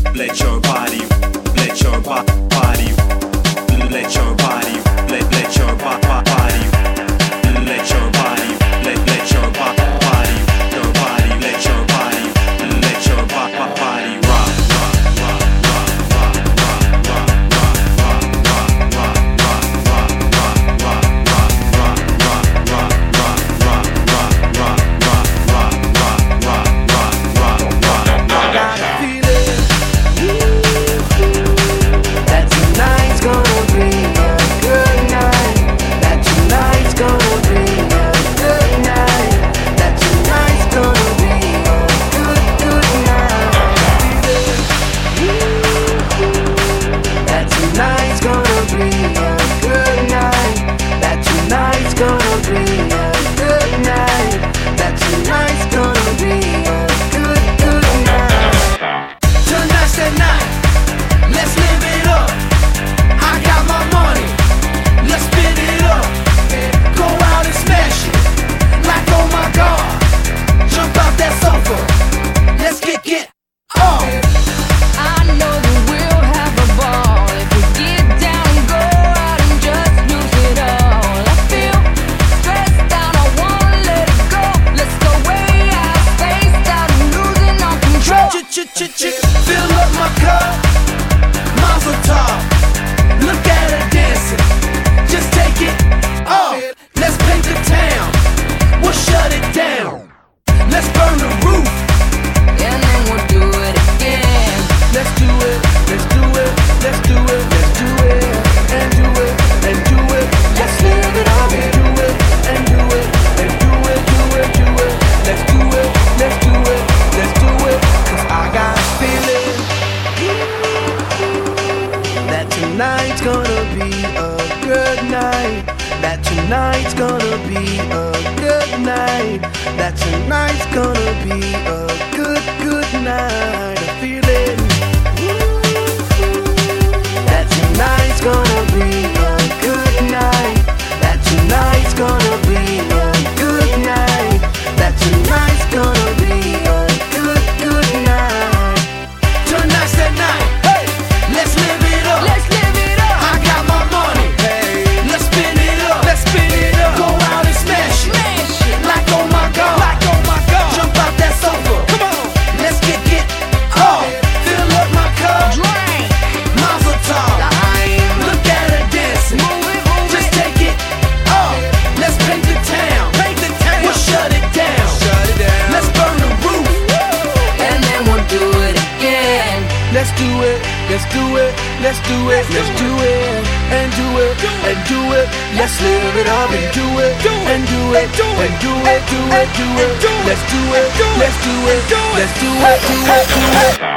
let your body, let your body, let your body, let your body, let your body, let your body, your body, let your body, let your body rock. Fill up my cup, Mazel tov. Look at her dancing, just take it off. Let's paint the town, we'll shut it down. Let's burn the roof, and then we'll do it again. Let's do it, let's do it, let's do it, let's do it, and do it, and do it. Let's live it up and do it, and do it, and do it, do it, do it. Let's do it, let's do it, let's do it. 'Cause I got a feeling that tonight's gonna be a good night. That tonight's gonna be a good night. That tonight's gonna be a good night. A feeling that tonight's gonna be a good night. That tonight's gonna be a good night. That tonight's gonna be a good night. Tonight's that night. Hey, let's live it up. Let's live it up. I got my money. Hey, let's spin it up. Let's spin it up. Go out and smash it. Smash it. Like oh my god. Like oh my god. Jump out that sofa. Come on. Let's get off. Fill up my cup. Drink. Mazel tov. Look at her dancing. Move it, move just take it off. Let's paint the town. Paint the town. We'll shut it down. Shut it down. Let's burn the roof. And then we'll do it again. Let's do it, let's do it, let's do it, let's do it, and do it, and do it. Let's live it up and do it, and do it, and do it, do it, do it. Let's do it, let's do it, let's do it, do it.